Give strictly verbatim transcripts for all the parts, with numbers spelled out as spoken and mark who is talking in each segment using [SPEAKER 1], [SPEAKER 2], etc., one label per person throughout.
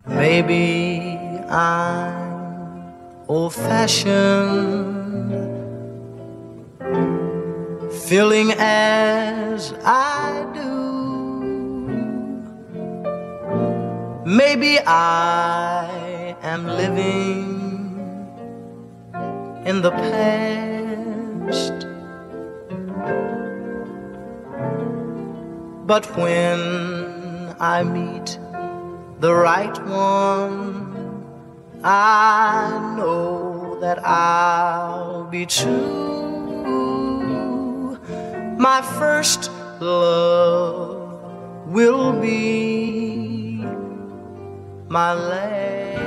[SPEAKER 1] Maybe I'm old-fashioned, feeling as I do. Maybe I am living in the past, but when I meet the right one, I know that I'll be true. My first love will be my last.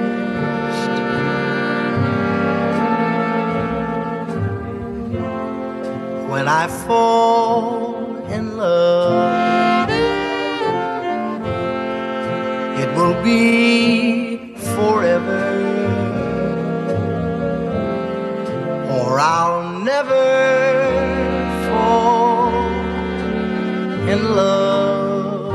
[SPEAKER 1] When I fall in love, it will be forever, or I'll never fall in love.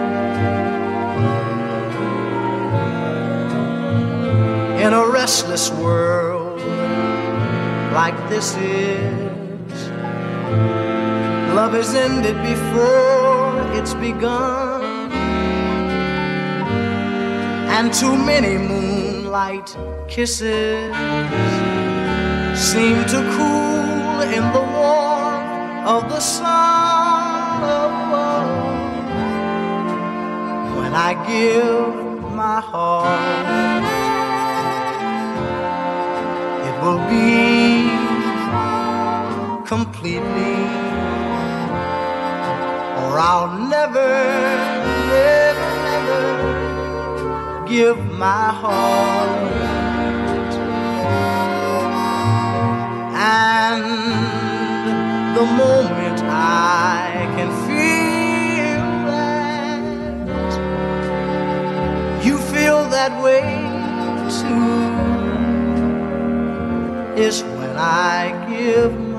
[SPEAKER 1] In a restless world like this is, love is ended before it's begun, and too many moonlight kisses seem to cool in the warmth of the sun. When I give my heart, it will be completely, or I'll never, never, never give my heart. And the moment I can feel that you feel that way too is when I give